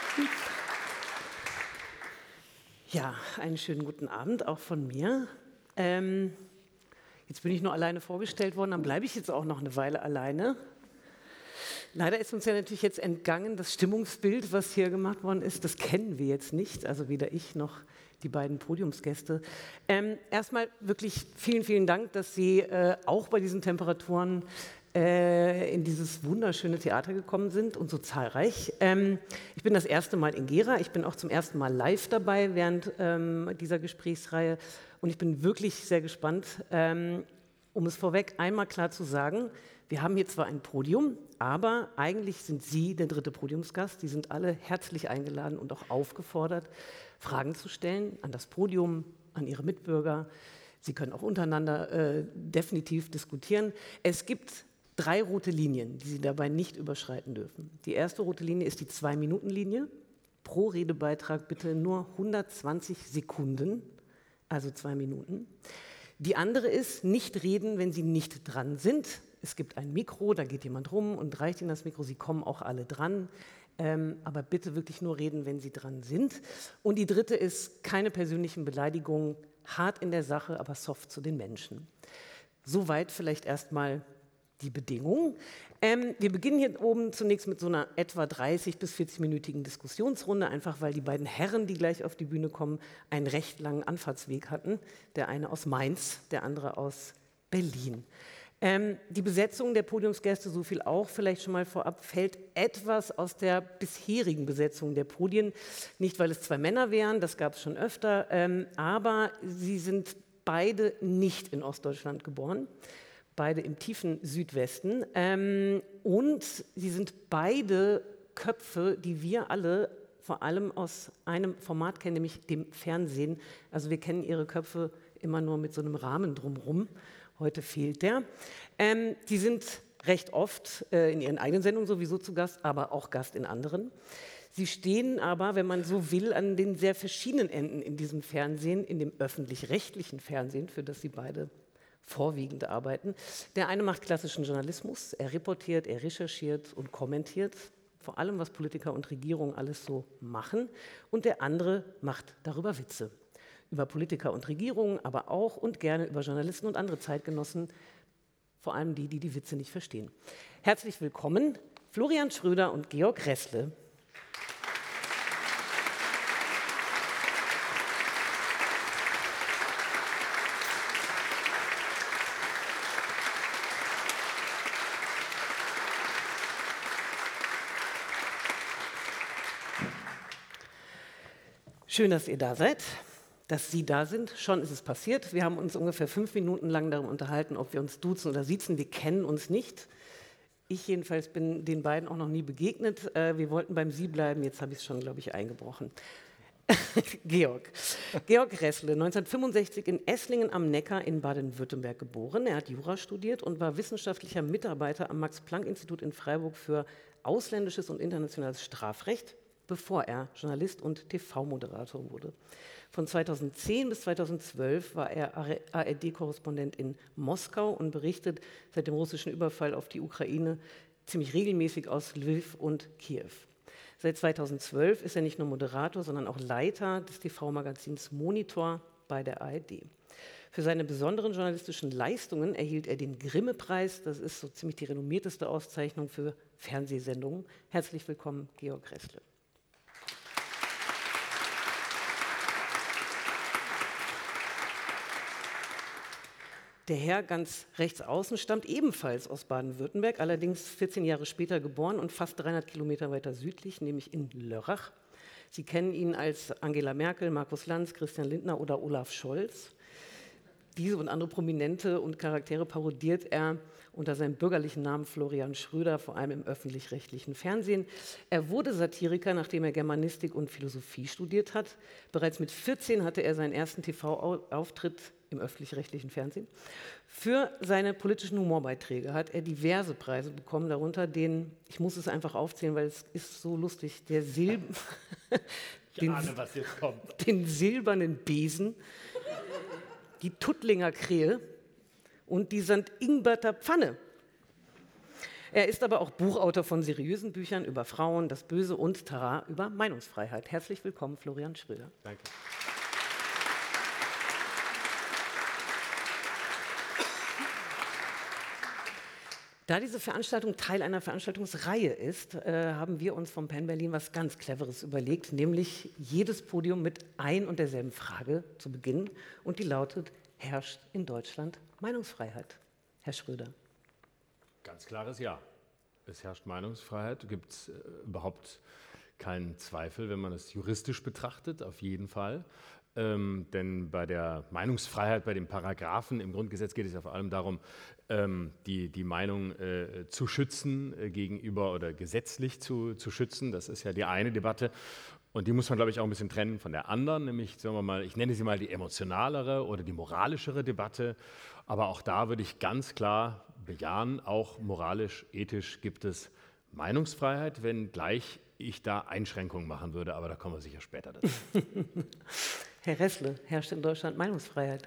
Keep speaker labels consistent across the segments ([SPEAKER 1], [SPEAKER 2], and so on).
[SPEAKER 1] Ja, einen schönen guten Abend auch von mir. Jetzt bin ich nur alleine vorgestellt worden, dann bleibe ich jetzt auch noch eine Weile alleine. Leider ist uns ja natürlich jetzt entgangen, das Stimmungsbild, was hier gemacht worden ist, das kennen wir jetzt nicht, also weder ich noch die beiden Podiumsgäste. Erstmal wirklich vielen, vielen Dank, dass Sie auch bei diesen Temperaturen in dieses wunderschöne Theater gekommen sind und so zahlreich. Ich bin das erste Mal in Gera, ich bin auch zum ersten Mal live dabei während dieser Gesprächsreihe und ich bin wirklich sehr gespannt, um es vorweg einmal klar zu sagen, wir haben hier zwar ein Podium, aber eigentlich sind Sie der dritte Podiumsgast. Die sind alle herzlich eingeladen und auch aufgefordert, Fragen zu stellen an das Podium, an Ihre Mitbürger. Sie können auch untereinander definitiv diskutieren. Es gibt 3 rote Linien, die Sie dabei nicht überschreiten dürfen. Die erste rote Linie ist die 2-Minuten-Linie. Pro Redebeitrag bitte nur 120 Sekunden, also 2 Minuten. Die andere ist, nicht reden, wenn Sie nicht dran sind. Es gibt ein Mikro, da geht jemand rum und reicht Ihnen das Mikro. Sie kommen auch alle dran, aber bitte wirklich nur reden, wenn Sie dran sind. Und die dritte ist, keine persönlichen Beleidigungen, hart in der Sache, aber soft zu den Menschen. Soweit vielleicht erstmal die Bedingungen. Wir beginnen hier oben zunächst mit so einer etwa 30- bis 40-minütigen Diskussionsrunde, einfach weil die beiden Herren, die gleich auf die Bühne kommen, einen recht langen Anfahrtsweg hatten. Der eine aus Mainz, der andere aus Berlin. Die Besetzung der Podiumsgäste, so viel auch vielleicht schon mal vorab, fällt etwas aus der bisherigen Besetzung der Podien. Nicht, weil es 2 Männer wären, das gab es schon öfter, aber sie sind beide nicht in Ostdeutschland geboren. Beide im tiefen Südwesten und sie sind beide Köpfe, die wir alle vor allem aus einem Format kennen, nämlich dem Fernsehen. Also wir kennen ihre Köpfe immer nur mit so einem Rahmen drumherum. Heute fehlt der. Die sind recht oft in ihren eigenen Sendungen sowieso zu Gast, aber auch Gast in anderen. Sie stehen aber, wenn man so will, an den sehr verschiedenen Enden in diesem Fernsehen, in dem öffentlich-rechtlichen Fernsehen, für das sie beide vorwiegend arbeiten. Der eine macht klassischen Journalismus, er reportiert, er recherchiert und kommentiert, vor allem was Politiker und Regierung alles so machen. Und der andere macht darüber Witze. Über Politiker und Regierungen, aber auch und gerne über Journalisten und andere Zeitgenossen, vor allem die, die die Witze nicht verstehen. Herzlich willkommen, Florian Schröder und Georg Ressle. Schön, dass ihr da seid, dass Sie da sind. Schon ist es passiert. Wir haben uns ungefähr 5 Minuten lang darum unterhalten, ob wir uns duzen oder siezen. Wir kennen uns nicht. Ich jedenfalls bin den beiden auch noch nie begegnet. Wir wollten beim Sie bleiben, jetzt habe ich es schon, glaube ich, eingebrochen. Georg Ressle, 1965 in Esslingen am Neckar in Baden-Württemberg geboren. Er hat Jura studiert und war wissenschaftlicher Mitarbeiter am Max-Planck-Institut in Freiburg für ausländisches und internationales Strafrecht, bevor er Journalist und TV-Moderator wurde. Von 2010 bis 2012 war er ARD-Korrespondent in Moskau und berichtet seit dem russischen Überfall auf die Ukraine ziemlich regelmäßig aus Lviv und Kiew. Seit 2012 ist er nicht nur Moderator, sondern auch Leiter des TV-Magazins Monitor bei der ARD. Für seine besonderen journalistischen Leistungen erhielt er den Grimme-Preis. Das ist so ziemlich die renommierteste Auszeichnung für Fernsehsendungen. Herzlich willkommen, Georg Ressle. Der Herr ganz rechts außen stammt ebenfalls aus Baden-Württemberg, allerdings 14 Jahre später geboren und fast 300 Kilometer weiter südlich, nämlich in Lörrach. Sie kennen ihn als Angela Merkel, Markus Lanz, Christian Lindner oder Olaf Scholz. Diese und andere Prominente und Charaktere parodiert er unter seinem bürgerlichen Namen Florian Schröder, vor allem im öffentlich-rechtlichen Fernsehen. Er wurde Satiriker, nachdem er Germanistik und Philosophie studiert hat. Bereits mit 14 hatte er seinen ersten TV-Auftritt im öffentlich-rechtlichen Fernsehen. Für seine politischen Humorbeiträge hat er diverse Preise bekommen, darunter den, ich muss es einfach aufzählen, weil es ist so lustig, der
[SPEAKER 2] ahne, was jetzt kommt.
[SPEAKER 1] Den silbernen Besen, die Tuttlinger Krähe und die St. Ingberter Pfanne. Er ist aber auch Buchautor von seriösen Büchern über Frauen, das Böse und Tara über Meinungsfreiheit. Herzlich willkommen, Florian Schröder.
[SPEAKER 2] Danke.
[SPEAKER 1] Da diese Veranstaltung Teil einer Veranstaltungsreihe ist, haben wir uns vom Penn Berlin was ganz Cleveres überlegt, nämlich jedes Podium mit ein und derselben Frage zu beginnen. Und die lautet: Herrscht in Deutschland Meinungsfreiheit? Herr Schröder.
[SPEAKER 2] Ganz klares Ja. Es herrscht Meinungsfreiheit, gibt es überhaupt keinen Zweifel, wenn man es juristisch betrachtet, auf jeden Fall. Denn bei der Meinungsfreiheit, bei den Paragraphen im Grundgesetz geht es ja vor allem darum, die Meinung zu schützen gegenüber oder gesetzlich zu schützen. Das ist ja die eine Debatte. Und die muss man, glaube ich, auch ein bisschen trennen von der anderen, nämlich, sagen wir mal, ich nenne sie mal die emotionalere oder die moralischere Debatte. Aber auch da würde ich ganz klar bejahen, auch moralisch, ethisch gibt es Meinungsfreiheit, wenngleich ich da Einschränkungen machen würde, aber da kommen wir sicher später dazu.
[SPEAKER 1] Herr Ressle, herrscht in Deutschland Meinungsfreiheit?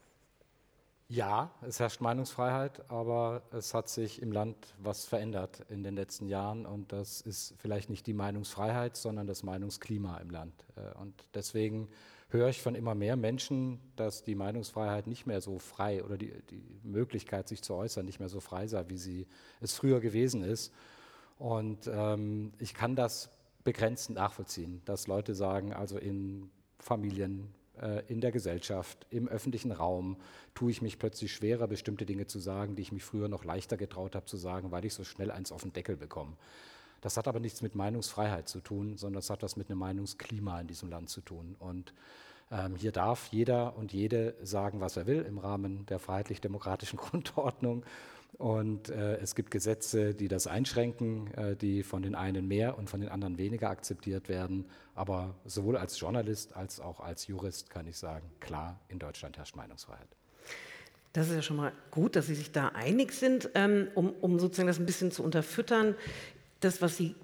[SPEAKER 3] Ja, es herrscht Meinungsfreiheit, aber es hat sich im Land was verändert in den letzten Jahren und das ist vielleicht nicht die Meinungsfreiheit, sondern das Meinungsklima im Land. Und deswegen höre ich von immer mehr Menschen, dass die Meinungsfreiheit nicht mehr so frei oder die Möglichkeit, sich zu äußern, nicht mehr so frei sei, wie sie es früher gewesen ist. Und ich kann das begrenzend nachvollziehen, dass Leute sagen, also in Familien, in der Gesellschaft, im öffentlichen Raum tue ich mich plötzlich schwerer, bestimmte Dinge zu sagen, die ich mich früher noch leichter getraut habe zu sagen, weil ich so schnell eins auf den Deckel bekomme. Das hat aber nichts mit Meinungsfreiheit zu tun, sondern das hat was mit einem Meinungsklima in diesem Land zu tun. Und hier darf jeder und jede sagen, was er will, im Rahmen der freiheitlich-demokratischen Grundordnung. Und es gibt Gesetze, die das einschränken, die von den einen mehr und von den anderen weniger akzeptiert werden. Aber sowohl als Journalist als auch als Jurist kann ich sagen, klar, in Deutschland herrscht Meinungsfreiheit.
[SPEAKER 1] Das ist ja schon mal gut, dass Sie sich da einig sind, um sozusagen das ein bisschen zu unterfüttern. Das, was Sie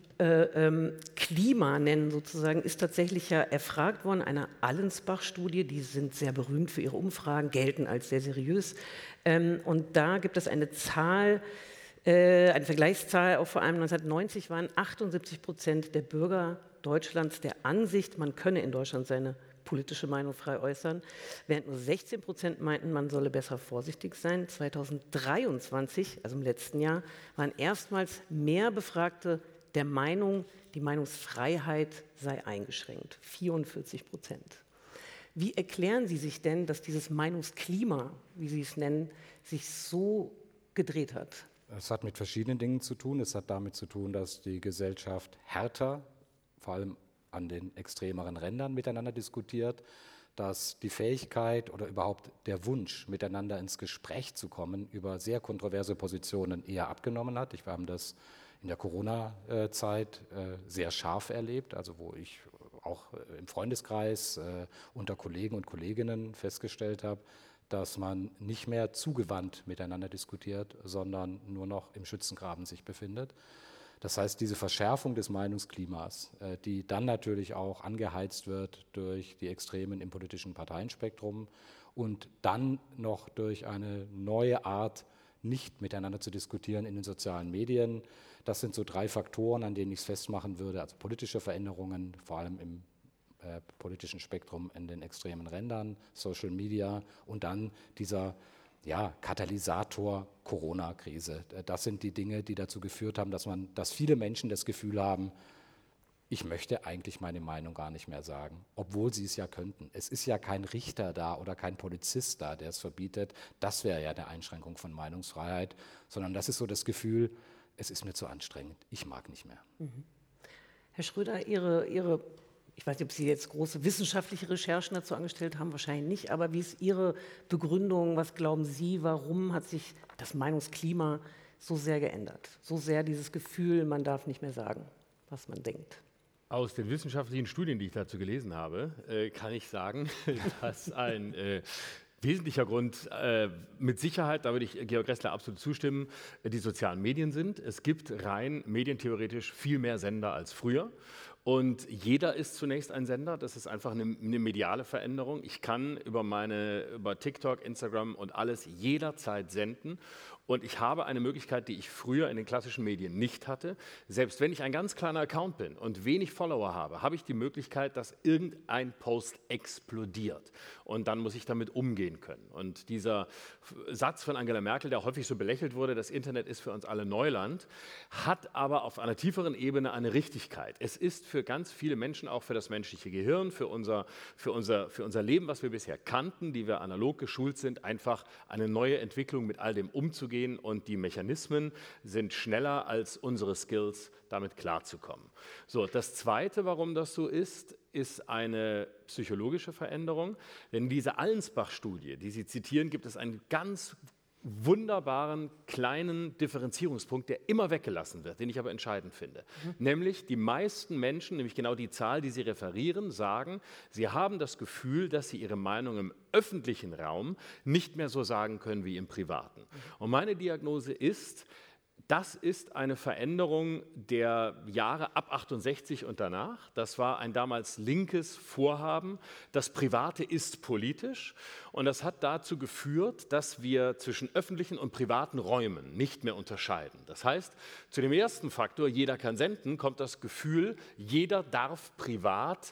[SPEAKER 1] Klima nennen sozusagen, ist tatsächlich ja erfragt worden, einer Allensbach-Studie, die sind sehr berühmt für ihre Umfragen, gelten als sehr seriös. Und da gibt es eine Zahl, eine Vergleichszahl, auch vor allem 1990 waren 78% der Bürger Deutschlands der Ansicht, man könne in Deutschland seine politische Meinung frei äußern, während nur 16% meinten, man solle besser vorsichtig sein. 2023, also im letzten Jahr, waren erstmals mehr Befragte der Meinung, die Meinungsfreiheit sei eingeschränkt, 44%. Wie erklären Sie sich denn, dass dieses Meinungsklima, wie Sie es nennen, sich so gedreht hat?
[SPEAKER 3] Es hat mit verschiedenen Dingen zu tun. Es hat damit zu tun, dass die Gesellschaft härter, vor allem an den extremeren Rändern miteinander diskutiert, dass die Fähigkeit oder überhaupt der Wunsch, miteinander ins Gespräch zu kommen, über sehr kontroverse Positionen eher abgenommen hat. Wir haben das in der Corona-Zeit sehr scharf erlebt, also wo ich auch im Freundeskreis unter Kollegen und Kolleginnen festgestellt habe, dass man nicht mehr zugewandt miteinander diskutiert, sondern nur noch im Schützengraben sich befindet. Das heißt, diese Verschärfung des Meinungsklimas, die dann natürlich auch angeheizt wird durch die Extremen im politischen Parteienspektrum und dann noch durch eine neue Art, nicht miteinander zu diskutieren in den sozialen Medien. Das sind so 3 Faktoren, an denen ich es festmachen würde, also politische Veränderungen, vor allem im politischen Spektrum in den extremen Rändern, Social Media und dann dieser Katalysator Corona-Krise. Das sind die Dinge, die dazu geführt haben, dass viele Menschen das Gefühl haben, ich möchte eigentlich meine Meinung gar nicht mehr sagen, obwohl sie es ja könnten. Es ist ja kein Richter da oder kein Polizist da, der es verbietet. Das wäre ja eine Einschränkung von Meinungsfreiheit, sondern das ist so das Gefühl, es ist mir zu anstrengend, ich mag nicht mehr.
[SPEAKER 1] Mhm. Herr Schröder, Ihre, ich weiß nicht, ob Sie jetzt große wissenschaftliche Recherchen dazu angestellt haben, wahrscheinlich nicht, aber wie ist Ihre Begründung, was glauben Sie, warum hat sich das Meinungsklima so sehr geändert? So sehr dieses Gefühl, man darf nicht mehr sagen, was man denkt.
[SPEAKER 2] Aus den wissenschaftlichen Studien, die ich dazu gelesen habe, kann ich sagen, dass ein wesentlicher Grund mit Sicherheit, da würde ich Georg Ressler absolut zustimmen, die sozialen Medien sind. Es gibt rein medientheoretisch viel mehr Sender als früher. Und jeder ist zunächst ein Sender, das ist einfach eine mediale Veränderung. Ich kann über TikTok, Instagram und alles jederzeit senden. Und ich habe eine Möglichkeit, die ich früher in den klassischen Medien nicht hatte. Selbst wenn ich ein ganz kleiner Account bin und wenig Follower habe, habe ich die Möglichkeit, dass irgendein Post explodiert. Und dann muss ich damit umgehen können. Und dieser Satz von Angela Merkel, der häufig so belächelt wurde, das Internet ist für uns alle Neuland, hat aber auf einer tieferen Ebene eine Richtigkeit. Es ist für ganz viele Menschen, auch für das menschliche Gehirn, für unser Leben, was wir bisher kannten, die wir analog geschult sind, einfach eine neue Entwicklung, mit all dem umzugehen, und die Mechanismen sind schneller als unsere Skills, damit klarzukommen. So, das Zweite, warum das so ist eine psychologische Veränderung. Denn in dieser Allensbach-Studie, die Sie zitieren, gibt es einen ganz wunderbaren kleinen Differenzierungspunkt, der immer weggelassen wird, den ich aber entscheidend finde. Nämlich die meisten Menschen, nämlich genau die Zahl, die sie referieren, sagen, sie haben das Gefühl, dass sie ihre Meinung im öffentlichen Raum nicht mehr so sagen können wie im privaten. Und meine Diagnose ist, das ist eine Veränderung der Jahre ab 68 und danach. Das war ein damals linkes Vorhaben. Das Private ist politisch. Und das hat dazu geführt, dass wir zwischen öffentlichen und privaten Räumen nicht mehr unterscheiden. Das heißt, zu dem ersten Faktor, jeder kann senden, kommt das Gefühl, jeder darf privat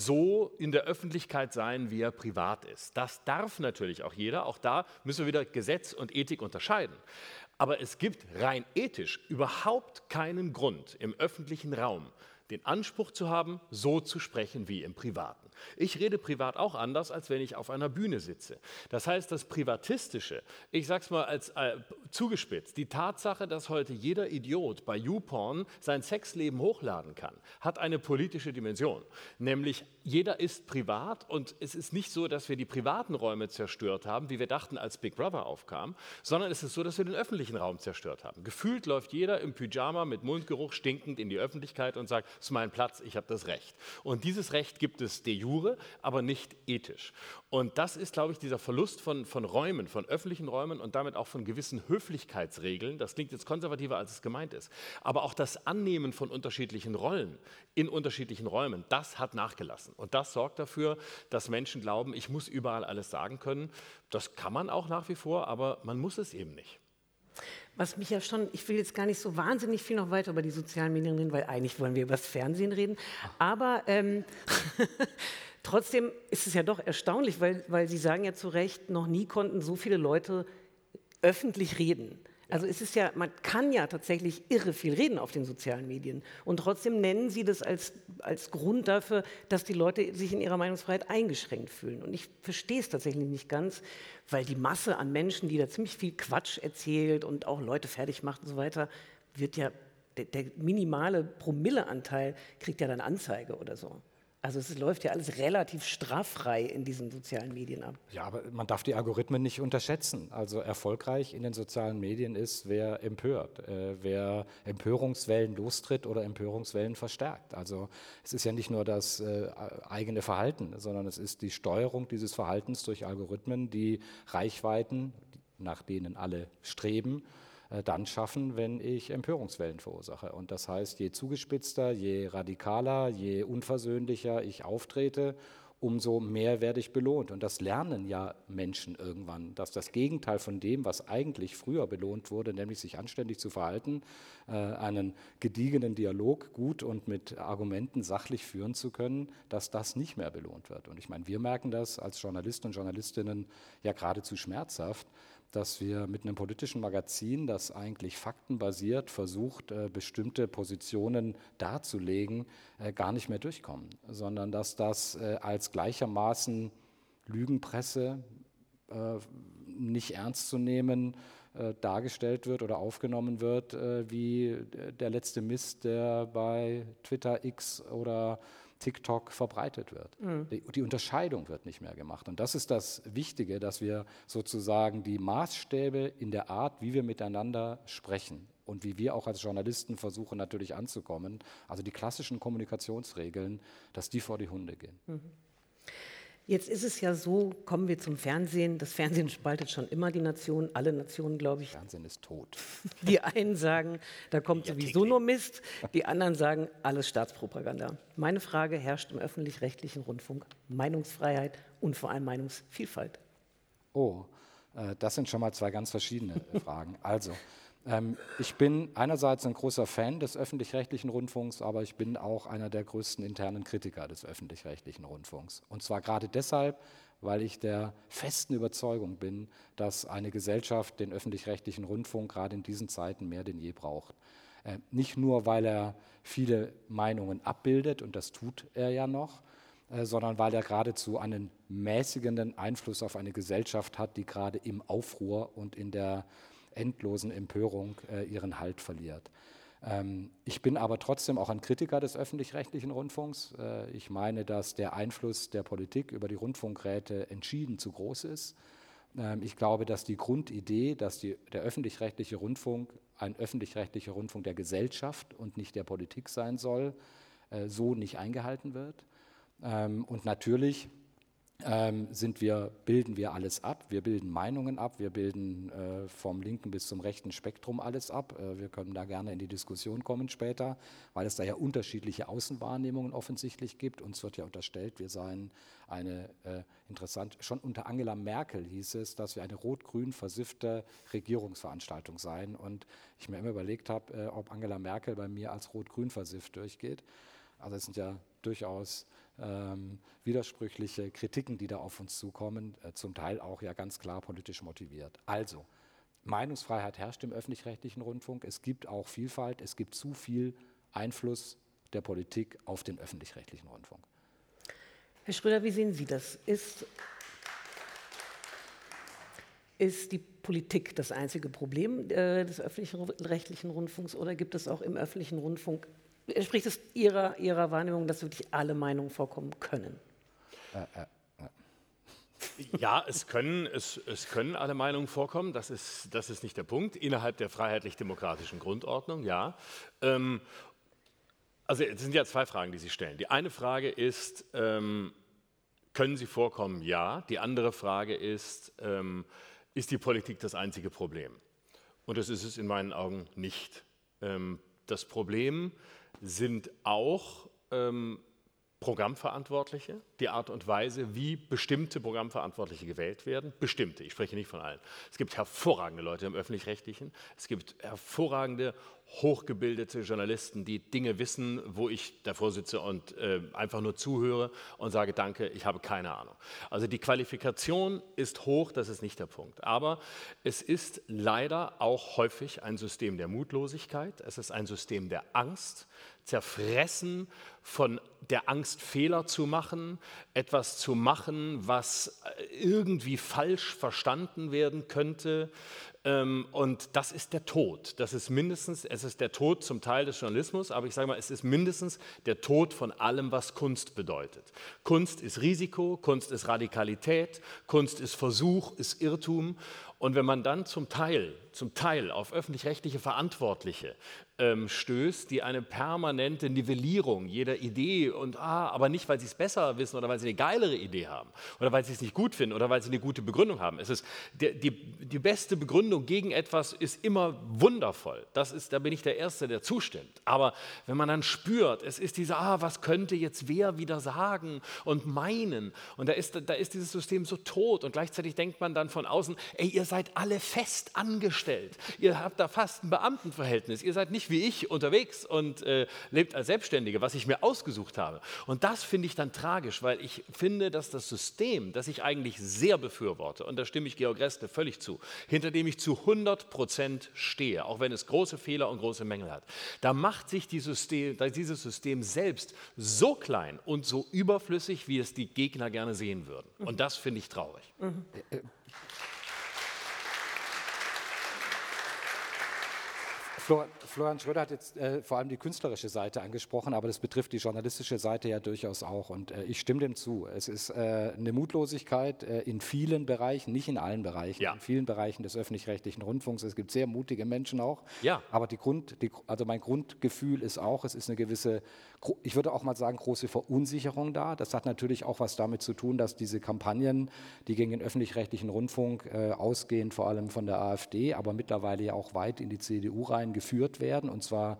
[SPEAKER 2] so in der Öffentlichkeit sein, wie er privat ist. Das darf natürlich auch jeder. Auch da müssen wir wieder Gesetz und Ethik unterscheiden. Aber es gibt rein ethisch überhaupt keinen Grund, im öffentlichen Raum den Anspruch zu haben, so zu sprechen wie im Privaten. Ich rede privat auch anders, als wenn ich auf einer Bühne sitze. Das heißt, das Privatistische, ich sage es mal als zugespitzt, die Tatsache, dass heute jeder Idiot bei YouPorn sein Sexleben hochladen kann, hat eine politische Dimension. Nämlich jeder ist privat und es ist nicht so, dass wir die privaten Räume zerstört haben, wie wir dachten, als Big Brother aufkam, sondern es ist so, dass wir den öffentlichen Raum zerstört haben. Gefühlt läuft jeder im Pyjama mit Mundgeruch stinkend in die Öffentlichkeit und sagt, das ist mein Platz, ich habe das Recht. Und dieses Recht gibt es de jure, aber nicht ethisch. Und das ist, glaube ich, dieser Verlust von Räumen, von öffentlichen Räumen und damit auch von gewissen Höflichkeitsregeln. Das klingt jetzt konservativer, als es gemeint ist. Aber auch das Annehmen von unterschiedlichen Rollen in unterschiedlichen Räumen, das hat nachgelassen. Und das sorgt dafür, dass Menschen glauben, ich muss überall alles sagen können. Das kann man auch nach wie vor, aber man muss es eben nicht.
[SPEAKER 1] Was mich ja schon, ich will jetzt gar nicht so wahnsinnig viel noch weiter über die sozialen Medien reden, weil eigentlich wollen wir über das Fernsehen reden, aber trotzdem ist es ja doch erstaunlich, weil Sie sagen ja zu Recht, noch nie konnten so viele Leute öffentlich reden. Also es ist ja, man kann ja tatsächlich irre viel reden auf den sozialen Medien und trotzdem nennen Sie das als Grund dafür, dass die Leute sich in ihrer Meinungsfreiheit eingeschränkt fühlen. Und ich verstehe es tatsächlich nicht ganz, weil die Masse an Menschen, die da ziemlich viel Quatsch erzählt und auch Leute fertig macht und so weiter, wird ja, der minimale Promilleanteil kriegt ja dann Anzeige oder so. Also es läuft ja alles relativ straffrei in diesen sozialen Medien ab.
[SPEAKER 3] Ja, aber man darf die Algorithmen nicht unterschätzen. Also erfolgreich in den sozialen Medien ist, wer empört, wer Empörungswellen lostritt oder Empörungswellen verstärkt. Also es ist ja nicht nur das eigene Verhalten, sondern es ist die Steuerung dieses Verhaltens durch Algorithmen, die Reichweiten, nach denen alle streben, dann schaffen, wenn ich Empörungswellen verursache. Und das heißt, je zugespitzter, je radikaler, je unversöhnlicher ich auftrete, umso mehr werde ich belohnt. Und das lernen ja Menschen irgendwann, dass das Gegenteil von dem, was eigentlich früher belohnt wurde, nämlich sich anständig zu verhalten, einen gediegenen Dialog gut und mit Argumenten sachlich führen zu können, dass das nicht mehr belohnt wird. Und ich meine, wir merken das als Journalisten und Journalistinnen ja geradezu schmerzhaft, dass wir mit einem politischen Magazin, das eigentlich faktenbasiert versucht, bestimmte Positionen darzulegen, gar nicht mehr durchkommen, sondern dass das als gleichermaßen Lügenpresse nicht ernst zu nehmen dargestellt wird oder aufgenommen wird, wie der letzte Mist, der bei Twitter, X oder TikTok verbreitet wird. Die Unterscheidung wird nicht mehr gemacht. Und das ist das Wichtige, dass wir sozusagen die Maßstäbe in der Art, wie wir miteinander sprechen und wie wir auch als Journalisten versuchen natürlich anzukommen, also die klassischen Kommunikationsregeln, dass die vor die Hunde gehen.
[SPEAKER 1] Jetzt ist es ja so, kommen wir zum Fernsehen. Das Fernsehen spaltet schon immer die Nationen, alle Nationen, glaube ich.
[SPEAKER 3] Fernsehen ist tot.
[SPEAKER 1] Die einen sagen, da kommt sowieso nur Mist. Die anderen sagen, alles Staatspropaganda. Meine Frage, herrscht im öffentlich-rechtlichen Rundfunk Meinungsfreiheit und vor allem Meinungsvielfalt?
[SPEAKER 3] Oh, Das sind schon mal zwei ganz verschiedene Fragen. Also, ich bin einerseits ein großer Fan des öffentlich-rechtlichen Rundfunks, aber ich bin auch einer der größten internen Kritiker des öffentlich-rechtlichen Rundfunks. Und zwar gerade deshalb, weil ich der festen Überzeugung bin, dass eine Gesellschaft den öffentlich-rechtlichen Rundfunk gerade in diesen Zeiten mehr denn je braucht. Nicht nur, weil er viele Meinungen abbildet, und das tut er ja noch, sondern weil er geradezu einen mäßigenden Einfluss auf eine Gesellschaft hat, die gerade im Aufruhr und in der endlosen Empörung ihren Halt verliert. Ich bin aber trotzdem auch ein Kritiker des öffentlich-rechtlichen Rundfunks. Ich meine, dass der Einfluss der Politik über die Rundfunkräte entschieden zu groß ist. Ich glaube, dass die Grundidee, dass der öffentlich-rechtliche Rundfunk ein öffentlich-rechtlicher Rundfunk der Gesellschaft und nicht der Politik sein soll, so nicht eingehalten wird. Und natürlich bilden wir alles ab, wir bilden Meinungen ab, wir bilden vom linken bis zum rechten Spektrum alles ab. Wir können da gerne in die Diskussion kommen später, weil es da ja unterschiedliche Außenwahrnehmungen offensichtlich gibt. Uns wird ja unterstellt, wir seien schon unter Angela Merkel hieß es, dass wir eine rot-grün versiffte Regierungsveranstaltung seien. Und ich mir immer überlegt habe, ob Angela Merkel bei mir als rot-grün versifft durchgeht. Also es sind ja durchaus widersprüchliche Kritiken, die da auf uns zukommen, zum Teil auch ja ganz klar politisch motiviert. Also, Meinungsfreiheit herrscht im öffentlich-rechtlichen Rundfunk, es gibt auch Vielfalt, es gibt zu viel Einfluss der Politik auf den öffentlich-rechtlichen Rundfunk.
[SPEAKER 1] Herr Schröder, wie sehen Sie das? Ist die Politik das einzige Problem des öffentlich-rechtlichen Rundfunks oder gibt es auch im öffentlichen Rundfunk, entspricht es Ihrer Wahrnehmung, dass wirklich alle Meinungen vorkommen können?
[SPEAKER 2] Ja, es können alle Meinungen vorkommen, das ist nicht der Punkt, innerhalb der freiheitlich-demokratischen Grundordnung, ja. Also es sind ja zwei Fragen, die Sie stellen. Die eine Frage ist, können sie vorkommen? Ja. Die andere Frage ist die Politik das einzige Problem? Und das ist es in meinen Augen nicht. Das Problem sind auch Programmverantwortliche, die Art und Weise, wie bestimmte Programmverantwortliche gewählt werden. Bestimmte, ich spreche nicht von allen. Es gibt hervorragende Leute im Öffentlich-Rechtlichen, es gibt hervorragende, hochgebildete Journalisten, die Dinge wissen, wo ich davor sitze und einfach nur zuhöre und sage, danke, ich habe keine Ahnung. Also die Qualifikation ist hoch, das ist nicht der Punkt. Aber es ist leider auch häufig ein System der Mutlosigkeit, es ist ein System der Angst, zerfressen von der Angst, Fehler zu machen, etwas zu machen, was irgendwie falsch verstanden werden könnte. Und das ist der Tod. Es ist der Tod zum Teil des Journalismus, aber ich sage mal, es ist mindestens der Tod von allem, was Kunst bedeutet. Kunst ist Risiko, Kunst ist Radikalität, Kunst ist Versuch, ist Irrtum. Und wenn man dann zum Teil auf öffentlich-rechtliche Verantwortliche stößt, die eine permanente Nivellierung jeder Idee aber nicht, weil sie es besser wissen oder weil sie eine geilere Idee haben oder weil sie es nicht gut finden oder weil sie eine gute Begründung haben. Die beste Begründung gegen etwas ist immer wundervoll. Da bin ich der Erste, der zustimmt. Aber wenn man dann spürt, es ist was könnte jetzt wer wieder sagen und meinen und da ist dieses System so tot und gleichzeitig denkt man dann von außen, ihr seid alle fest angestellt, ihr habt da fast ein Beamtenverhältnis, ihr seid nicht wie ich unterwegs und lebt als Selbstständige, was ich mir ausgesucht habe. Und das finde ich dann tragisch, weil ich finde, dass das System, das ich eigentlich sehr befürworte, und da stimme ich Georg Restle völlig zu, hinter dem ich zu 100% stehe, auch wenn es große Fehler und große Mängel hat, da macht sich dieses System selbst so klein und so überflüssig, wie es die Gegner gerne sehen würden. Und das finde ich traurig.
[SPEAKER 3] Florian Schröder hat jetzt vor allem die künstlerische Seite angesprochen, aber das betrifft die journalistische Seite ja durchaus auch. Und ich stimme dem zu. Es ist eine Mutlosigkeit in vielen Bereichen, nicht in allen Bereichen, in vielen Bereichen des öffentlich-rechtlichen Rundfunks. Es gibt sehr mutige Menschen auch. Ja. Aber also mein Grundgefühl ist auch, es ist eine gewisse, ich würde auch mal sagen, große Verunsicherung da. Das hat natürlich auch was damit zu tun, dass diese Kampagnen, die gegen den öffentlich-rechtlichen Rundfunk ausgehen, vor allem von der AfD, aber mittlerweile ja auch weit in die CDU rein geführt werden, und zwar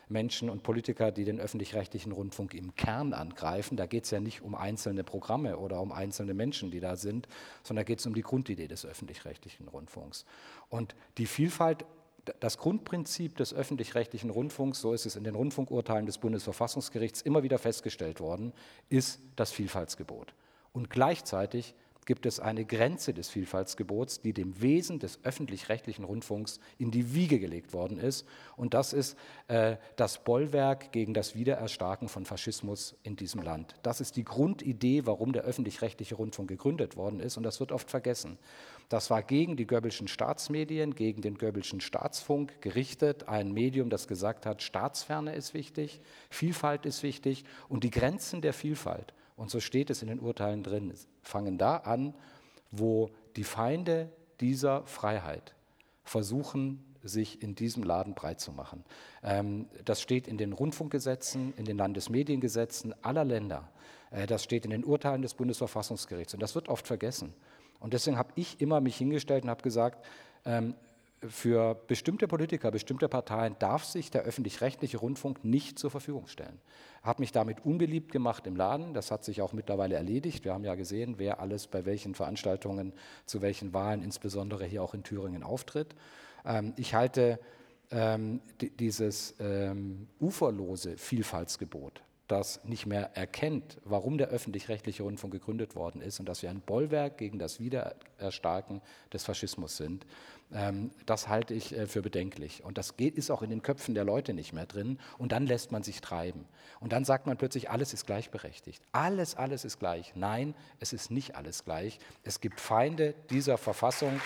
[SPEAKER 3] Menschen und Politiker, die den öffentlich-rechtlichen Rundfunk im Kern angreifen. Da geht es ja nicht um einzelne Programme oder um einzelne Menschen, die da sind, sondern da geht es um die Grundidee des öffentlich-rechtlichen Rundfunks. Und die Vielfalt, das Grundprinzip des öffentlich-rechtlichen Rundfunks, so ist es in den Rundfunkurteilen des Bundesverfassungsgerichts immer wieder festgestellt worden, ist das Vielfaltsgebot. Und gleichzeitig gibt es eine Grenze des Vielfaltsgebots, die dem Wesen des öffentlich-rechtlichen Rundfunks in die Wiege gelegt worden ist. Und das ist das Bollwerk gegen das Wiedererstarken von Faschismus in diesem Land. Das ist die Grundidee, warum der öffentlich-rechtliche Rundfunk gegründet worden ist. Und das wird oft vergessen. Das war gegen die Goebbelschen Staatsmedien, gegen den Goebbelschen Staatsfunk gerichtet. Ein Medium, das gesagt hat, Staatsferne ist wichtig, Vielfalt ist wichtig und die Grenzen der Vielfalt. Und so steht es in den Urteilen drin, fangen da an, wo die Feinde dieser Freiheit versuchen, sich in diesem Laden breit zu machen. Das steht in den Rundfunkgesetzen, in den Landesmediengesetzen aller Länder. Das steht in den Urteilen des Bundesverfassungsgerichts und das wird oft vergessen. Und deswegen habe ich immer mich hingestellt und habe gesagt, für bestimmte Politiker, bestimmte Parteien darf sich der öffentlich-rechtliche Rundfunk nicht zur Verfügung stellen. Habe mich damit unbeliebt gemacht im Laden, das hat sich auch mittlerweile erledigt. Wir haben ja gesehen, wer alles bei welchen Veranstaltungen, zu welchen Wahlen, insbesondere hier auch in Thüringen, auftritt. Ich halte dieses uferlose Vielfaltsgebot, das nicht mehr erkennt, warum der öffentlich-rechtliche Rundfunk gegründet worden ist und dass wir ein Bollwerk gegen das Wiedererstarken des Faschismus sind, das halte ich für bedenklich. Und das ist auch in den Köpfen der Leute nicht mehr drin. Und dann lässt man sich treiben. Und dann sagt man plötzlich, alles ist gleichberechtigt. Alles ist gleich. Nein, es ist nicht alles gleich. Es gibt Feinde dieser Verfassung.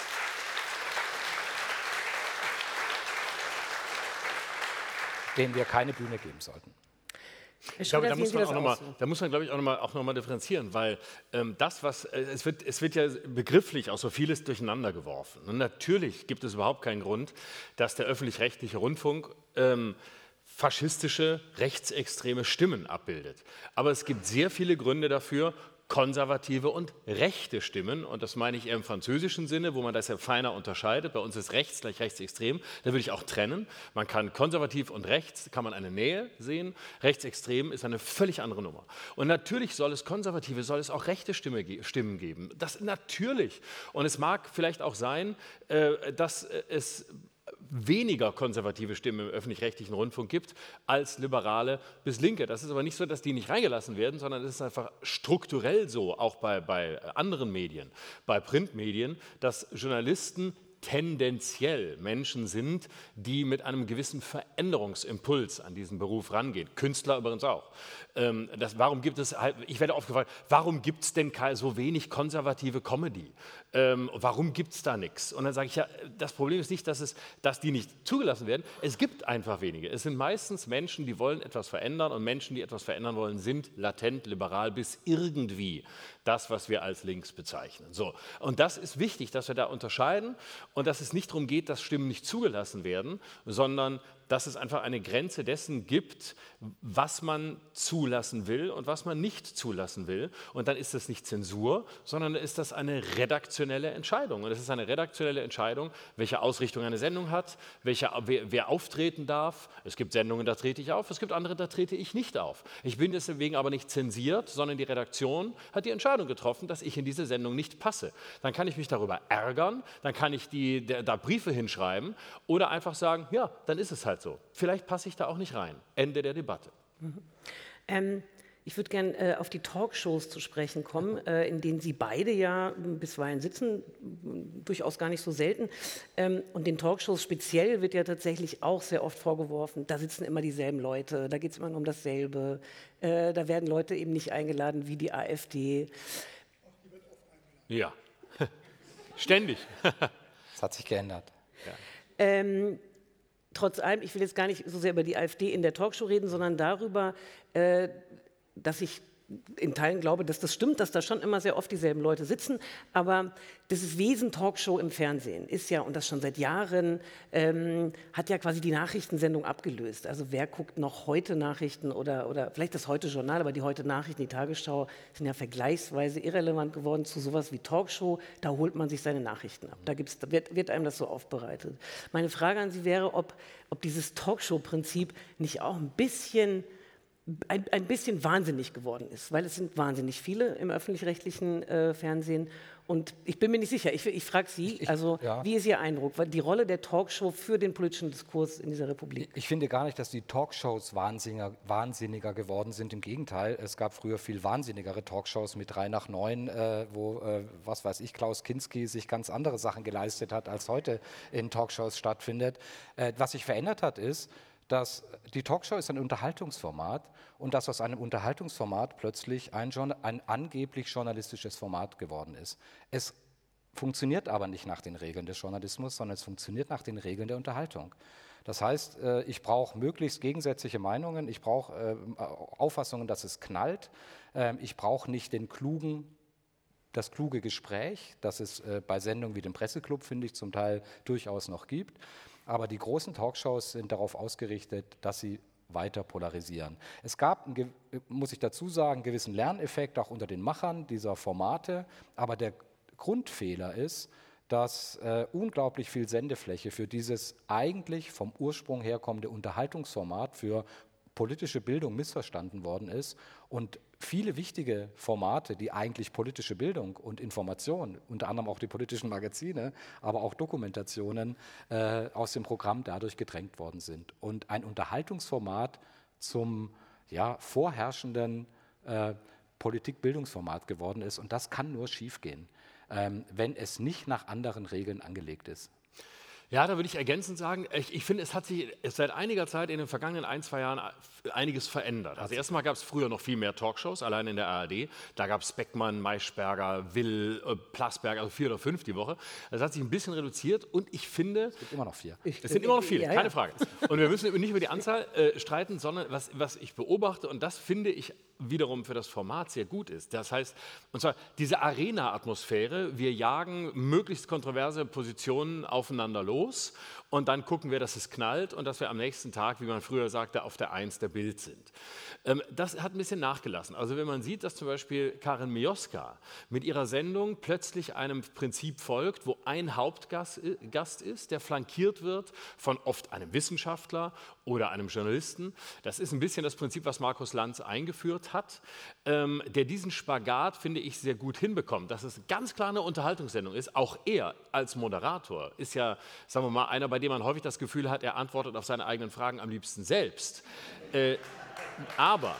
[SPEAKER 3] Denen wir keine Bühne geben sollten.
[SPEAKER 2] Ich glaube, da muss man, glaube ich, auch noch mal differenzieren, weil es wird ja begrifflich auch so vieles durcheinander geworfen. Und natürlich gibt es überhaupt keinen Grund, dass der öffentlich-rechtliche Rundfunk faschistische, rechtsextreme Stimmen abbildet. Aber es gibt sehr viele Gründe dafür, konservative und rechte Stimmen, und das meine ich eher im französischen Sinne, wo man das ja feiner unterscheidet. Bei uns ist rechts gleich rechtsextrem, da würde ich auch trennen. Man kann konservativ und rechts, kann man eine Nähe sehen, rechtsextrem ist eine völlig andere Nummer. Und natürlich soll es konservative, soll es auch rechte Stimmen geben, das natürlich. Und es mag vielleicht auch sein, dass es weniger konservative Stimmen im öffentlich-rechtlichen Rundfunk gibt als liberale bis linke. Das ist aber nicht so, dass die nicht reingelassen werden, sondern es ist einfach strukturell so, auch bei anderen Medien, bei Printmedien, dass Journalisten tendenziell Menschen sind, die mit einem gewissen Veränderungsimpuls an diesen Beruf rangehen. Künstler übrigens auch. Ich werde oft gefragt, warum gibt es denn so wenig konservative Comedy? Warum gibt es da nichts? Und dann sage ich, ja, das Problem ist nicht, dass die nicht zugelassen werden. Es gibt einfach wenige. Es sind meistens Menschen, die wollen etwas verändern, und Menschen, die etwas verändern wollen, sind latent liberal bis irgendwie das, was wir als links bezeichnen. So. Und das ist wichtig, dass wir da unterscheiden und dass es nicht darum geht, dass Stimmen nicht zugelassen werden, sondern dass es einfach eine Grenze dessen gibt, was man zulassen will und was man nicht zulassen will. Und dann ist das nicht Zensur, sondern ist das eine redaktionelle Entscheidung. Und es ist eine redaktionelle Entscheidung, welche Ausrichtung eine Sendung hat, wer auftreten darf. Es gibt Sendungen, da trete ich auf, es gibt andere, da trete ich nicht auf. Ich bin deswegen aber nicht zensiert, sondern die Redaktion hat die Entscheidung getroffen, dass ich in diese Sendung nicht passe. Dann kann ich mich darüber ärgern, dann kann ich da Briefe hinschreiben oder einfach sagen, ja, dann ist es halt so. Vielleicht passe ich da auch nicht rein. Ende der Debatte.
[SPEAKER 1] Ich würde gerne auf die Talkshows zu sprechen kommen, in denen Sie beide ja bisweilen sitzen, durchaus gar nicht so selten. Und den Talkshows speziell wird ja tatsächlich auch sehr oft vorgeworfen, da sitzen immer dieselben Leute, da geht es immer nur um dasselbe, da werden Leute eben nicht eingeladen wie die AfD.
[SPEAKER 2] Ja, ständig.
[SPEAKER 3] Das hat sich geändert.
[SPEAKER 1] Ja. Trotz allem, ich will jetzt gar nicht so sehr über die AfD in der Talkshow reden, sondern darüber, dass ich in Teilen glaube, dass das stimmt, dass da schon immer sehr oft dieselben Leute sitzen, aber dieses Wesen Talkshow im Fernsehen ist ja, und das schon seit Jahren, hat ja quasi die Nachrichtensendung abgelöst. Also wer guckt noch heute Nachrichten oder vielleicht das Heute-Journal, aber die Heute-Nachrichten, die Tagesschau sind ja vergleichsweise irrelevant geworden zu sowas wie Talkshow, da holt man sich seine Nachrichten ab, wird einem das so aufbereitet. Meine Frage an Sie wäre, ob dieses Talkshow-Prinzip nicht auch ein bisschen wahnsinnig geworden ist, weil es sind wahnsinnig viele im öffentlich-rechtlichen Fernsehen und ich bin mir nicht sicher, ich frage Sie, wie ist Ihr Eindruck, die Rolle der Talkshow für den politischen Diskurs in dieser Republik?
[SPEAKER 3] Ich finde gar nicht, dass die Talkshows wahnsinniger geworden sind, im Gegenteil, es gab früher viel wahnsinnigere Talkshows mit 3 nach 9, wo, was weiß ich, Klaus Kinski sich ganz andere Sachen geleistet hat, als heute in Talkshows stattfindet. Was sich verändert hat, ist, dass die Talkshow ist ein Unterhaltungsformat und dass aus einem Unterhaltungsformat plötzlich ein angeblich journalistisches Format geworden ist. Es funktioniert aber nicht nach den Regeln des Journalismus, sondern es funktioniert nach den Regeln der Unterhaltung. Das heißt, ich brauche möglichst gegensätzliche Meinungen, ich brauche Auffassungen, dass es knallt, ich brauche nicht das kluge Gespräch, das es bei Sendungen wie dem Presseclub, finde ich, zum Teil durchaus noch gibt. Aber die großen Talkshows sind darauf ausgerichtet, dass sie weiter polarisieren. Es gab, muss ich dazu sagen, einen gewissen Lerneffekt auch unter den Machern dieser Formate, aber der Grundfehler ist, dass unglaublich viel Sendefläche für dieses eigentlich vom Ursprung herkommende Unterhaltungsformat für politische Bildung missverstanden worden ist und viele wichtige Formate, die eigentlich politische Bildung und Information, unter anderem auch die politischen Magazine, aber auch Dokumentationen aus dem Programm dadurch gedrängt worden sind. Und ein Unterhaltungsformat zum vorherrschenden Politikbildungsformat geworden ist. Und das kann nur schiefgehen, wenn es nicht nach anderen Regeln angelegt ist.
[SPEAKER 2] Ja, da würde ich ergänzend sagen, ich finde, es hat sich seit einiger Zeit in den vergangenen 1-2 Jahren einiges verändert. Also erstmal gab es früher noch viel mehr Talkshows, allein in der ARD. Da gab es Beckmann, Maischberger, Will, Plasberg, also 4 oder 5 die Woche. Das hat sich ein bisschen reduziert und ich finde...
[SPEAKER 3] Es gibt immer noch 4.
[SPEAKER 2] Es sind immer noch viele, keine Frage. Und wir müssen nicht über die Anzahl streiten, sondern was ich beobachte, und das finde ich wiederum für das Format sehr gut ist. Das heißt, und zwar diese Arena-Atmosphäre, wir jagen möglichst kontroverse Positionen aufeinander los und dann gucken wir, dass es knallt und dass wir am nächsten Tag, wie man früher sagte, auf der 1 der Bild sind. Das hat ein bisschen nachgelassen. Also wenn man sieht, dass zum Beispiel Karin Mioska mit ihrer Sendung plötzlich einem Prinzip folgt, wo ein Hauptgast ist, der flankiert wird von oft einem Wissenschaftler oder einem Journalisten. Das ist ein bisschen das Prinzip, was Markus Lanz eingeführt hat, der diesen Spagat, finde ich, sehr gut hinbekommt. Dass es ganz klar eine Unterhaltungssendung ist. Auch er als Moderator ist ja, sagen wir mal, einer, bei dem man häufig das Gefühl hat, er antwortet auf seine eigenen Fragen am liebsten selbst. Aber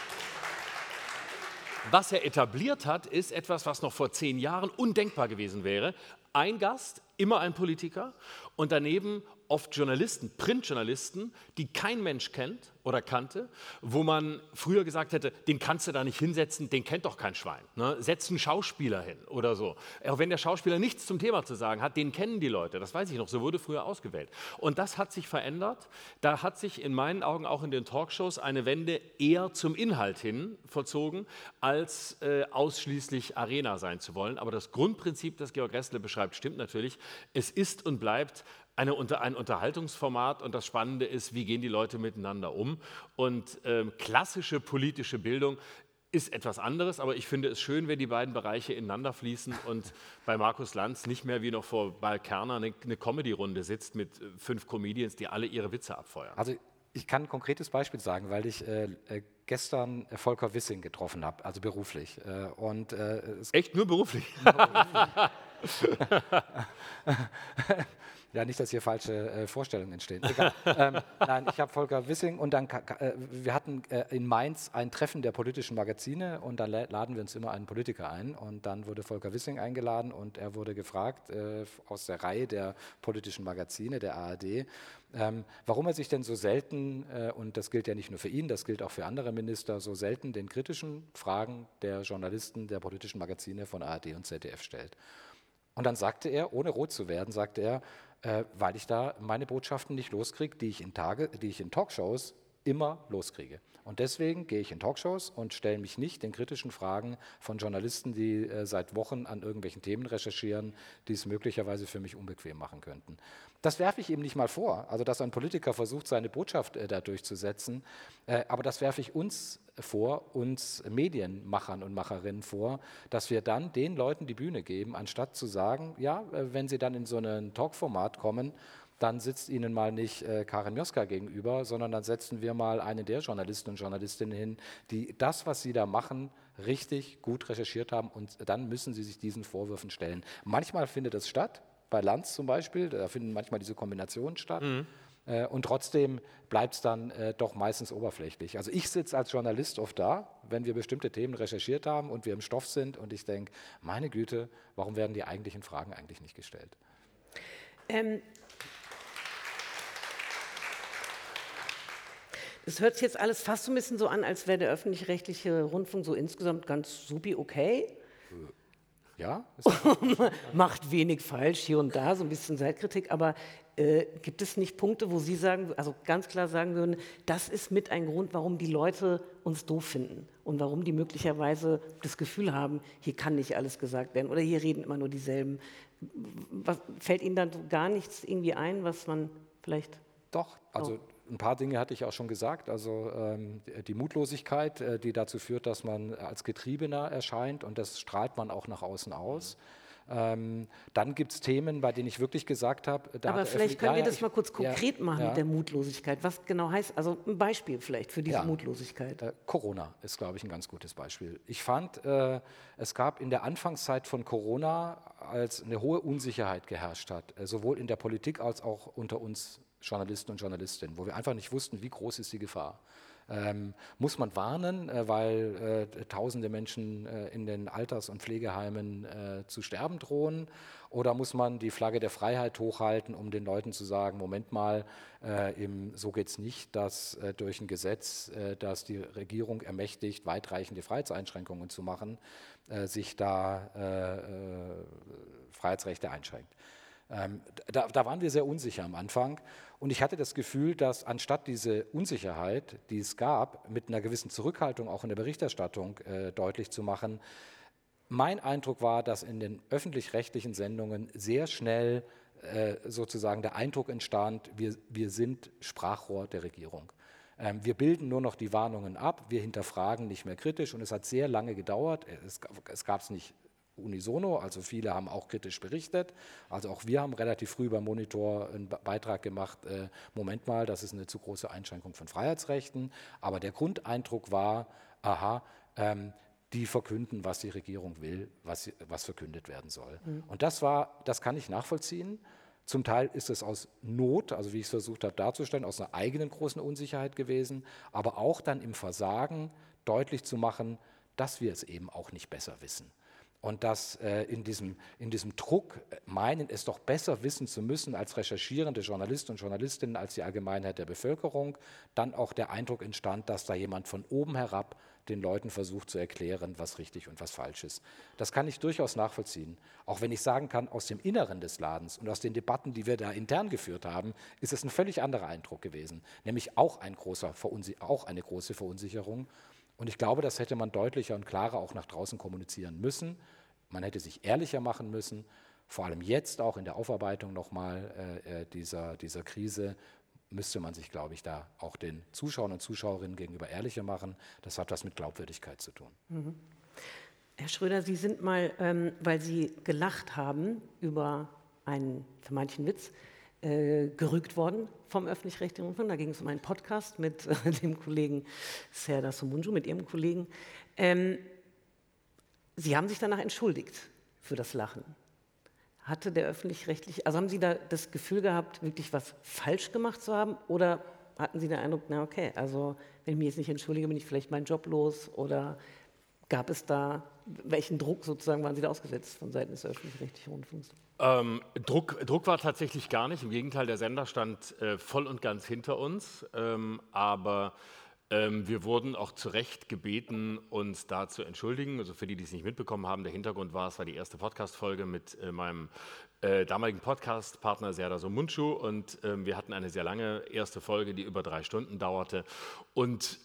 [SPEAKER 2] was er etabliert hat, ist etwas, was noch vor 10 Jahren undenkbar gewesen wäre. Ein Gast, immer ein Politiker und daneben oft Journalisten, Printjournalisten, die kein Mensch kennt oder kannte, wo man früher gesagt hätte, den kannst du da nicht hinsetzen, den kennt doch kein Schwein. Ne? Setz einen Schauspieler hin oder so. Auch wenn der Schauspieler nichts zum Thema zu sagen hat, den kennen die Leute, das weiß ich noch, so wurde früher ausgewählt. Und das hat sich verändert. Da hat sich in meinen Augen auch in den Talkshows eine Wende eher zum Inhalt hin vollzogen, als ausschließlich Arena sein zu wollen. Aber das Grundprinzip, das Georg Restle beschreibt, stimmt natürlich. Es ist und bleibt ein Unterhaltungsformat und das Spannende ist, wie gehen die Leute miteinander um. Und klassische politische Bildung ist etwas anderes, aber ich finde es schön, wenn die beiden Bereiche ineinander fließen und bei Markus Lanz nicht mehr wie noch vor Bal Kerner eine Comedy-Runde sitzt mit 5 Comedians, die alle ihre Witze abfeuern.
[SPEAKER 3] Also ich kann ein konkretes Beispiel sagen, weil ich gestern Volker Wissing getroffen habe, also beruflich.
[SPEAKER 2] Echt nur beruflich?
[SPEAKER 3] Ja, nicht, dass hier falsche Vorstellungen entstehen. Egal. Nein, ich habe Volker Wissing und dann, wir hatten in Mainz ein Treffen der politischen Magazine und dann laden wir uns immer einen Politiker ein und dann wurde Volker Wissing eingeladen und er wurde gefragt aus der Reihe der politischen Magazine, der ARD, warum er sich denn so selten, und das gilt ja nicht nur für ihn, das gilt auch für andere Minister, so selten den kritischen Fragen der Journalisten der politischen Magazine von ARD und ZDF stellt. Und dann sagte er, ohne rot zu werden, sagte er, weil ich da meine Botschaften nicht loskriege, die ich in Talkshows immer loskriege. Und deswegen gehe ich in Talkshows und stelle mich nicht den kritischen Fragen von Journalisten, die seit Wochen an irgendwelchen Themen recherchieren, die es möglicherweise für mich unbequem machen könnten. Das werfe ich ihm nicht mal vor, also dass ein Politiker versucht, seine Botschaft da durchzusetzen, aber das werfe ich uns vor, uns Medienmachern und Macherinnen vor, dass wir dann den Leuten die Bühne geben, anstatt zu sagen, ja, wenn sie dann in so ein Talkformat kommen, dann sitzt Ihnen mal nicht Karin Mioska gegenüber, sondern dann setzen wir mal eine der Journalisten und Journalistinnen hin, die das, was Sie da machen, richtig gut recherchiert haben und dann müssen Sie sich diesen Vorwürfen stellen. Manchmal findet das statt, bei Lanz zum Beispiel, da finden manchmal diese Kombinationen statt. Und trotzdem bleibt es dann doch meistens oberflächlich. Also ich sitze als Journalist oft da, wenn wir bestimmte Themen recherchiert haben und wir im Stoff sind und ich denke, meine Güte, warum werden die eigentlichen Fragen eigentlich nicht gestellt?
[SPEAKER 1] Es hört sich jetzt alles fast so ein bisschen so an, als wäre der öffentlich-rechtliche Rundfunk so insgesamt ganz supi okay.
[SPEAKER 3] Ja?
[SPEAKER 1] Macht wenig falsch hier und da, so ein bisschen Selbstkritik, aber gibt es nicht Punkte, wo Sie sagen, also ganz klar sagen würden, das ist mit ein Grund, warum die Leute uns doof finden und warum die möglicherweise das Gefühl haben, hier kann nicht alles gesagt werden oder hier reden immer nur dieselben. Fällt Ihnen dann so gar nichts irgendwie ein, was man vielleicht...
[SPEAKER 3] Doch, also ein paar Dinge hatte ich auch schon gesagt. Also die Mutlosigkeit, die dazu führt, dass man als Getriebener erscheint und das strahlt man auch nach außen aus. Dann gibt es Themen, bei denen ich wirklich gesagt habe...
[SPEAKER 1] Aber vielleicht können wir das mal kurz konkret machen mit der Mutlosigkeit. Was genau heißt, also ein Beispiel vielleicht für diese Mutlosigkeit.
[SPEAKER 3] Corona ist, glaube ich, ein ganz gutes Beispiel. Ich fand, es gab in der Anfangszeit von Corona, als eine hohe Unsicherheit geherrscht hat, sowohl in der Politik als auch unter uns Journalisten und Journalistinnen, wo wir einfach nicht wussten, wie groß ist die Gefahr. Muss man warnen, weil tausende Menschen in den Alters- und Pflegeheimen zu sterben drohen? Oder muss man die Flagge der Freiheit hochhalten, um den Leuten zu sagen, Moment mal, so geht es nicht, dass durch ein Gesetz, das die Regierung ermächtigt, weitreichende Freiheitseinschränkungen zu machen, sich da Freiheitsrechte einschränkt. Da waren wir sehr unsicher am Anfang und ich hatte das Gefühl, dass anstatt diese Unsicherheit, die es gab, mit einer gewissen Zurückhaltung auch in der Berichterstattung deutlich zu machen, mein Eindruck war, dass in den öffentlich-rechtlichen Sendungen sehr schnell sozusagen der Eindruck entstand, wir sind Sprachrohr der Regierung. Wir bilden nur noch die Warnungen ab, wir hinterfragen nicht mehr kritisch und es hat sehr lange gedauert, es gab es nicht unisono, also viele haben auch kritisch berichtet. Also auch wir haben relativ früh beim Monitor einen Beitrag gemacht, Moment mal, das ist eine zu große Einschränkung von Freiheitsrechten. Aber der Grundeindruck war, die verkünden, was die Regierung will, was verkündet werden soll. Und das kann ich nachvollziehen. Zum Teil ist es aus Not, also wie ich es versucht habe darzustellen, aus einer eigenen großen Unsicherheit gewesen, aber auch dann im Versagen deutlich zu machen, dass wir es eben auch nicht besser wissen. Und dass in diesem Druck meinen, es doch besser wissen zu müssen als recherchierende Journalisten und Journalistinnen, als die Allgemeinheit der Bevölkerung, dann auch der Eindruck entstand, dass da jemand von oben herab den Leuten versucht zu erklären, was richtig und was falsch ist. Das kann ich durchaus nachvollziehen. Auch wenn ich sagen kann, aus dem Inneren des Ladens und aus den Debatten, die wir da intern geführt haben, ist es ein völlig anderer Eindruck gewesen, nämlich auch eine große Verunsicherung. Und ich glaube, das hätte man deutlicher und klarer auch nach draußen kommunizieren müssen. Man hätte sich ehrlicher machen müssen, vor allem jetzt auch in der Aufarbeitung nochmal dieser Krise, müsste man sich, glaube ich, da auch den Zuschauern und Zuschauerinnen gegenüber ehrlicher machen. Das hat was mit Glaubwürdigkeit zu tun.
[SPEAKER 1] Mhm. Herr Schröder, Sie sind mal, weil Sie gelacht haben über einen vermeintlichen Witz, gerügt worden vom öffentlich-rechtlichen Rundfunk. Da ging es um einen Podcast mit dem Kollegen Serdar Somuncu, mit Ihrem Kollegen. Sie haben sich danach entschuldigt für das Lachen. Hatte der öffentlich-rechtliche, also haben Sie da das Gefühl gehabt, wirklich was falsch gemacht zu haben? Oder hatten Sie den Eindruck, na okay, also wenn ich mich jetzt nicht entschuldige, bin ich vielleicht meinen Job los? Oder gab es da, welchen Druck sozusagen waren Sie da ausgesetzt von Seiten des öffentlich-rechtlichen Rundfunks?
[SPEAKER 2] Druck war tatsächlich gar nicht. Im Gegenteil, der Sender stand voll und ganz hinter uns. Aber Wir wurden auch zu Recht gebeten, uns da zu entschuldigen. Also für die, die es nicht mitbekommen haben, der Hintergrund war, es war die erste Podcast-Folge mit meinem damaligen Podcast-Partner Serdar Somuncu und wir hatten eine sehr lange erste Folge, die über 3 Stunden dauerte. Und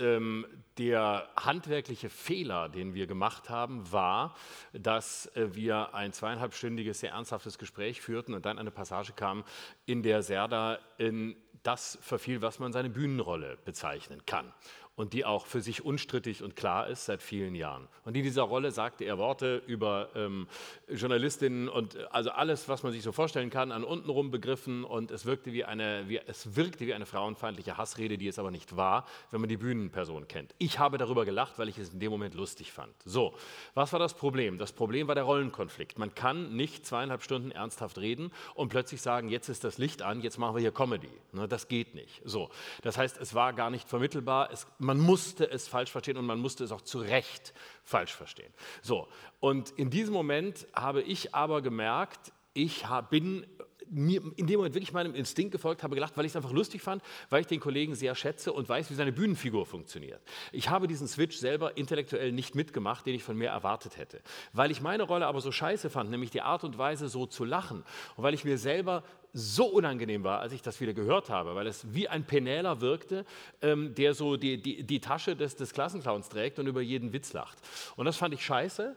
[SPEAKER 2] der handwerkliche Fehler, den wir gemacht haben, war, dass wir ein 2,5-stündiges, sehr ernsthaftes Gespräch führten und dann eine Passage kam, in der Serdar in das verfiel, was man seine Bühnenrolle bezeichnen kann und die auch für sich unstrittig und klar ist seit vielen Jahren. Und in dieser Rolle sagte er Worte über Journalistinnen und also alles, was man sich so vorstellen kann, an untenrum begriffen und es wirkte wie eine frauenfeindliche Hassrede, die es aber nicht war, wenn man die Bühnenperson kennt. Ich habe darüber gelacht, weil ich es in dem Moment lustig fand. So, was war das Problem? Das Problem war der Rollenkonflikt. Man kann nicht 2,5 Stunden ernsthaft reden und plötzlich sagen, jetzt ist das Licht an, jetzt machen wir hier Comedy. Das geht nicht. So, das heißt, es war gar nicht vermittelbar. Man musste es falsch verstehen und man musste es auch zu Recht falsch verstehen. So, und in diesem Moment habe ich aber gemerkt, ich bin mir in dem Moment wirklich meinem Instinkt gefolgt, habe gelacht, weil ich es einfach lustig fand, weil ich den Kollegen sehr schätze und weiß, wie seine Bühnenfigur funktioniert. Ich habe diesen Switch selber intellektuell nicht mitgemacht, den ich von mir erwartet hätte. Weil ich meine Rolle aber so scheiße fand, nämlich die Art und Weise so zu lachen und weil ich mir selber so unangenehm war, als ich das wieder gehört habe, weil es wie ein Penäler wirkte, der so die Tasche des Klassenclowns trägt und über jeden Witz lacht. Und das fand ich scheiße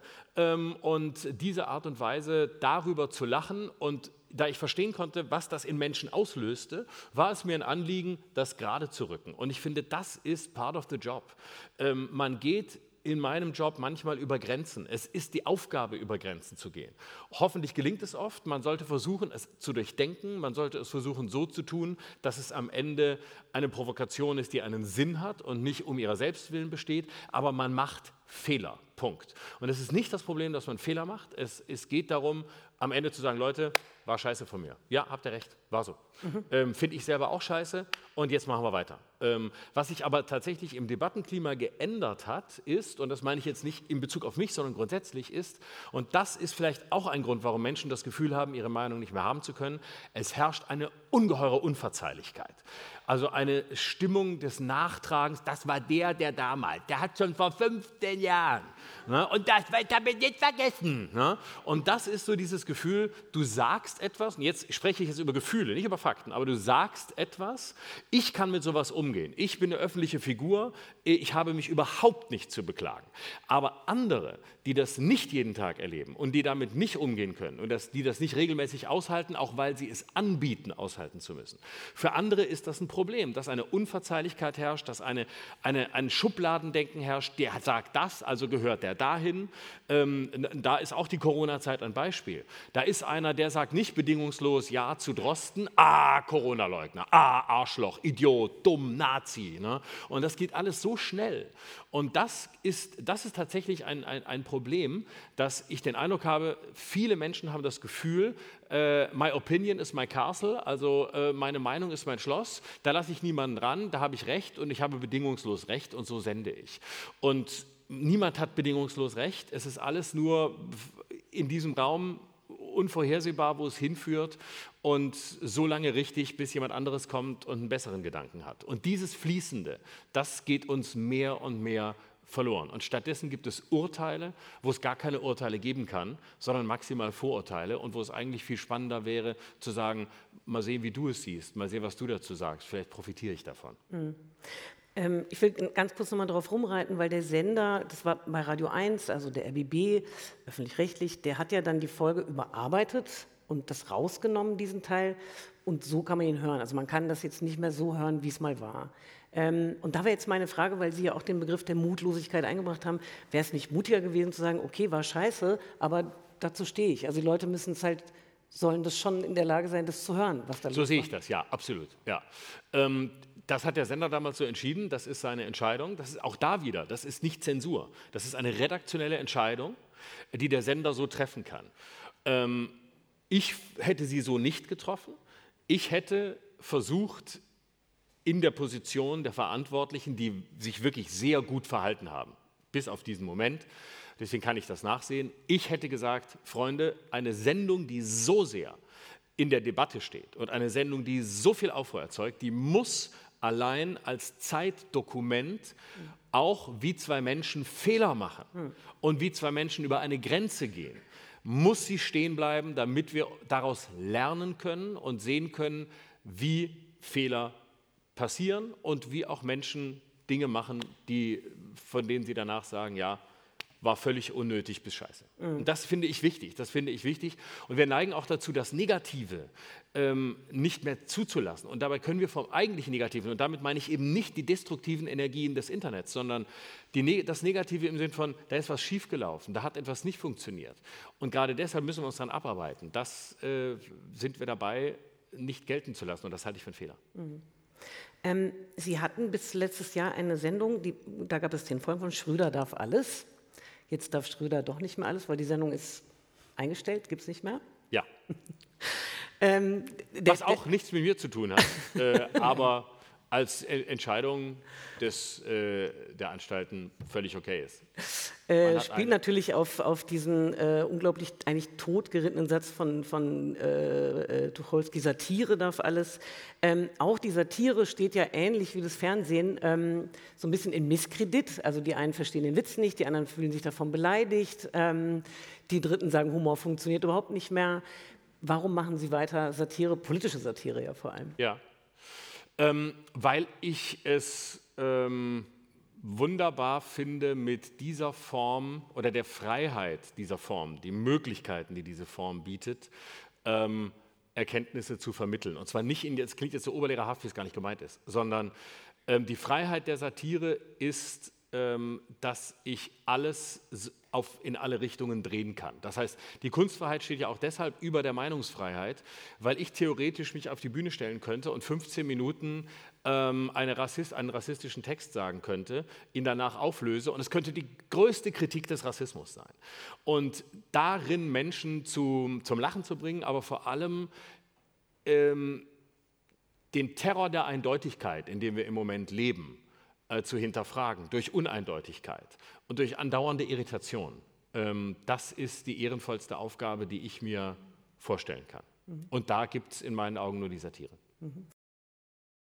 [SPEAKER 2] und diese Art und Weise, darüber zu lachen und da ich verstehen konnte, was das in Menschen auslöste, war es mir ein Anliegen, das gerade zu rücken. Und ich finde, das ist part of the job. Man geht in meinem Job manchmal über Grenzen. Es ist die Aufgabe, über Grenzen zu gehen. Hoffentlich gelingt es oft. Man sollte versuchen, es zu durchdenken. Man sollte es versuchen, so zu tun, dass es am Ende eine Provokation ist, die einen Sinn hat und nicht um ihrer selbst willen besteht. Aber man macht Fehler. Punkt. Und es ist nicht das Problem, dass man Fehler macht. Es geht darum, am Ende zu sagen, Leute, war scheiße von mir. Ja, habt ihr recht, war so. Finde ich selber auch scheiße und jetzt machen wir weiter. Was sich aber tatsächlich im Debattenklima geändert hat, ist, und das meine ich jetzt nicht in Bezug auf mich, sondern grundsätzlich ist, und das ist vielleicht auch ein Grund, warum Menschen das Gefühl haben, ihre Meinung nicht mehr haben zu können, es herrscht eine ungeheure Unverzeihlichkeit. Also eine Stimmung des Nachtragens, das war der damals, der hat schon vor 15 Jahren, ne, und das habe ich nicht vergessen. Ne? Und das ist so dieses Gefühl, du sagst etwas, und jetzt spreche ich jetzt über Gefühle, nicht über Fakten, aber du sagst etwas, ich kann mit sowas umgehen, ich bin eine öffentliche Figur, ich habe mich überhaupt nicht zu beklagen. Aber andere, die das nicht jeden Tag erleben und die damit nicht umgehen können und die das nicht regelmäßig aushalten, auch weil sie es anbieten, aushalten zu müssen. Für andere ist das ein Problem, dass eine Unverzeihlichkeit herrscht, dass ein Schubladendenken herrscht, der sagt das, also gehört der dahin. Da ist auch die Corona-Zeit ein Beispiel. Da ist einer, der sagt nicht bedingungslos Ja zu Drosten, Corona-Leugner, Arschloch, Idiot, dumm, Nazi. Ne? Und das geht alles so schnell. Und das ist tatsächlich ein Problem, dass ich den Eindruck habe, viele Menschen haben das Gefühl, my opinion is my castle, also meine Meinung ist mein Schloss, da lasse ich niemanden ran, da habe ich Recht und ich habe bedingungslos Recht und so sende ich. Und niemand hat bedingungslos Recht, es ist alles nur in diesem Raum unvorhersehbar, wo es hinführt und so lange richtig, bis jemand anderes kommt und einen besseren Gedanken hat. Und dieses Fließende, das geht uns mehr und mehr verloren. Und stattdessen gibt es Urteile, wo es gar keine Urteile geben kann, sondern maximal Vorurteile und wo es eigentlich viel spannender wäre, zu sagen, mal sehen, wie du es siehst, mal sehen, was du dazu sagst, vielleicht profitiere ich davon.
[SPEAKER 1] Ich will ganz kurz nochmal drauf rumreiten, weil der Sender, das war bei Radio 1, also der RBB, öffentlich-rechtlich, der hat ja dann die Folge überarbeitet und das rausgenommen, diesen Teil, und so kann man ihn hören. Also man kann das jetzt nicht mehr so hören, wie es mal war. Und da wäre jetzt meine Frage, weil Sie ja auch den Begriff der Mutlosigkeit eingebracht haben, wäre es nicht mutiger gewesen zu sagen, okay, war scheiße, aber dazu stehe ich. Also die Leute sollen das schon in der Lage sein, das zu hören, was da los ist.
[SPEAKER 2] So sehe ich das, ja, absolut. Ja. Das hat der Sender damals so entschieden, das ist seine Entscheidung. Das ist auch da wieder, das ist nicht Zensur. Das ist eine redaktionelle Entscheidung, die der Sender so treffen kann. Ich hätte sie so nicht getroffen. Ich hätte versucht, in der Position der Verantwortlichen, die sich wirklich sehr gut verhalten haben, bis auf diesen Moment, deswegen kann ich das nachsehen, ich hätte gesagt, Freunde, eine Sendung, die so sehr in der Debatte steht und eine Sendung, die so viel Aufruhr erzeugt, die muss allein als Zeitdokument auch, wie zwei Menschen Fehler machen und wie zwei Menschen über eine Grenze gehen, muss sie stehen bleiben, damit wir daraus lernen können und sehen können, wie Fehler passieren und wie auch Menschen Dinge machen, von denen sie danach sagen, ja, war völlig unnötig bis scheiße. Und das finde ich wichtig, Und wir neigen auch dazu, das Negative nicht mehr zuzulassen. Und dabei können wir vom eigentlichen Negativen, und damit meine ich eben nicht die destruktiven Energien des Internets, sondern das Negative im Sinne von, da ist was schiefgelaufen, da hat etwas nicht funktioniert. Und gerade deshalb müssen wir uns daran abarbeiten. Das sind wir dabei, nicht gelten zu lassen. Und das halte ich für einen Fehler.
[SPEAKER 1] Sie hatten bis letztes Jahr eine Sendung, da gab es den Folgen von Schröder darf alles. Jetzt darf Schröder doch nicht mehr alles, weil die Sendung ist eingestellt, gibt es nicht mehr.
[SPEAKER 2] Ja. Was auch nichts mit mir zu tun hat, aber als Entscheidung der Anstalten völlig okay ist.
[SPEAKER 1] Spielt natürlich auf diesen unglaublich eigentlich totgerittenen Satz von Tucholsky, Satire darf alles. Auch die Satire steht ja ähnlich wie das Fernsehen so ein bisschen in Misskredit. Also die einen verstehen den Witz nicht, die anderen fühlen sich davon beleidigt. Die Dritten sagen, Humor funktioniert überhaupt nicht mehr. Warum machen Sie weiter Satire, politische Satire ja vor allem?
[SPEAKER 2] Ja. Weil ich es wunderbar finde, mit dieser Form oder der Freiheit dieser Form, die Möglichkeiten, die diese Form bietet, Erkenntnisse zu vermitteln. Und zwar nicht, das klingt jetzt so oberlehrerhaft, wie es gar nicht gemeint ist, sondern die Freiheit der Satire ist, dass ich alles in alle Richtungen drehen kann. Das heißt, die Kunstfreiheit steht ja auch deshalb über der Meinungsfreiheit, weil ich theoretisch mich auf die Bühne stellen könnte und 15 Minuten einen rassistischen Text sagen könnte, ihn danach auflöse und es könnte die größte Kritik des Rassismus sein. Und darin Menschen zum Lachen zu bringen, aber vor allem den Terror der Eindeutigkeit, in dem wir im Moment leben, zu hinterfragen, durch Uneindeutigkeit und durch andauernde Irritation. Das ist die ehrenvollste Aufgabe, die ich mir vorstellen kann. Und da gibt es in meinen Augen nur die Satire.